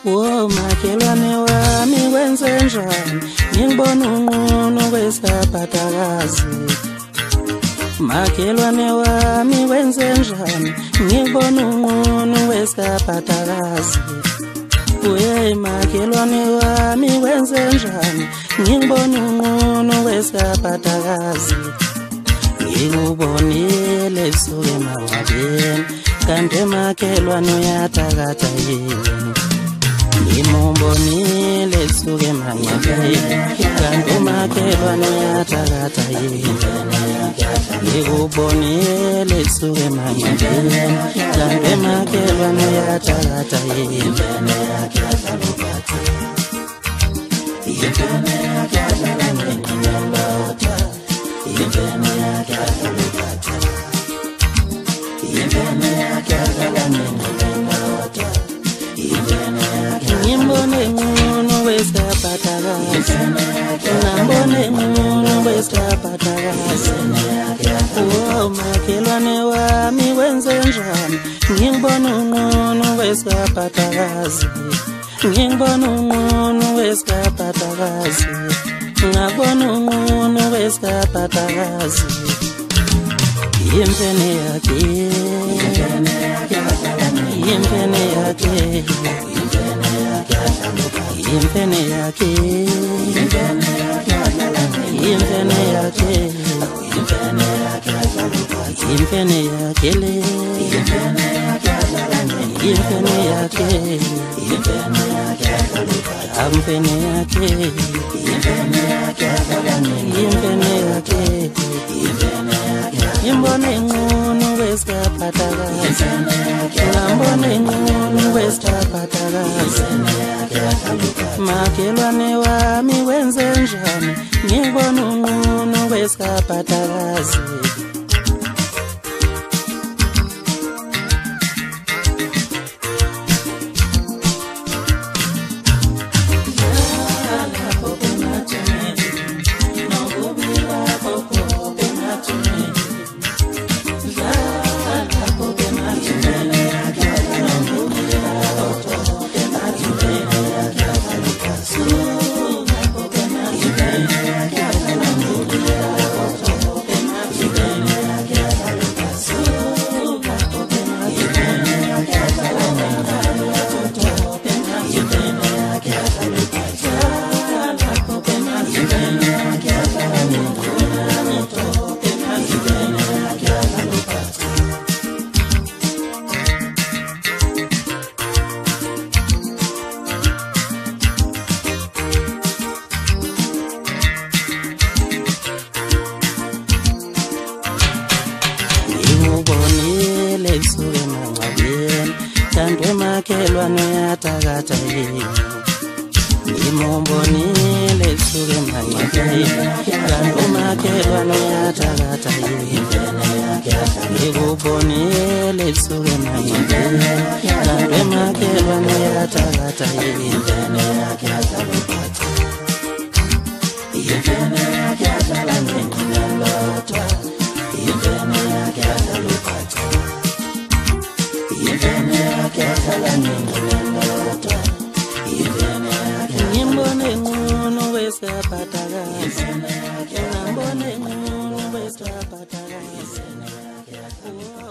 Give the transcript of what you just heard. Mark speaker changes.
Speaker 1: Wo makhelwane wami kwenzenjani ngibona unqunu kwesaphatakazi Makhelwane wami kwenzenjani ngibona unqunu kwesaphatakazi Uye makhelwane wami kwenzenjani ngibona unqunu kwesaphatakazi Ngikubonile suke mawabeni kanti makhelwane uyathakatha yini Ngimubonile suke mawabeni kanti makhelwane uyathakatha yini Ngikubonile suke mawabeni kanti makhelwane uyathakatha yini Ngimbone ngunu wesaphatakazi Ngambone ngunu wesaphatakazi Wo makhelwane wami kwenzenjani Ngibona ngunu wesaphatakazi Ngibona ngunu wesaphatakazi Ngabona ngunu wesaphatakazi Yimfene yakhe Yimfene yakhe Yimfene yakhe Yimfene yakhe Yimfene yakhe le Yimfene yakhe Amfene yakhe Yimfene yakhe Ngimbone ngunu wesaphatakazi Ngambone ngunu wesaphatakazi Makhelwane wami kwenzenjani ngibona unqunu wesaphatakazi Ngikubonile suke mawabeni kanti makhelwane uyathakatha yini Ngimubonile suke mawabeni kanti makhelwane uyathakatha yini Ngikubonile suke mawabeni kanti makhelwane uyathakatha yini Ngimbone ngunu wesaphatakazi Ngambone ngunu wesaphatakazi